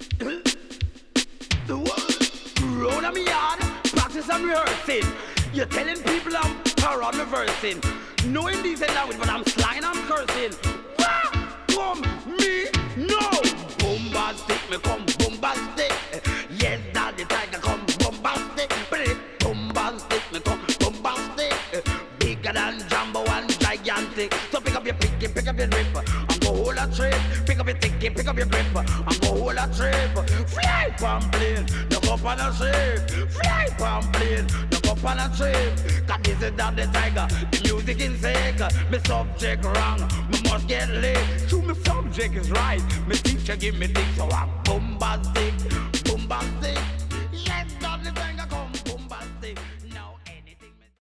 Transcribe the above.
Round of me yard, practice and rehearsing. You're telling people I'm para reversing. No indecent language, but I'm slang and I'm cursing. Wah! Come me, no. Bombastic, me come bombastic. Yes, Daddy Tiger come bombastic. Bombastic, me come bombastic. Bigger than Jumbo and gigantic. So pick up your picky, pick up your grip, and go hold a trip. Pick up your ticky, pick up your grip, and go hold a trip. Fly pan plane, look up on a ship. Fly pan plane, look up on a trip. Cause this is not the tiger, the music is sick. My subject wrong, me must get lit. True, my subject is right. My teacher give me dick, so I'm bombastic, bombastic.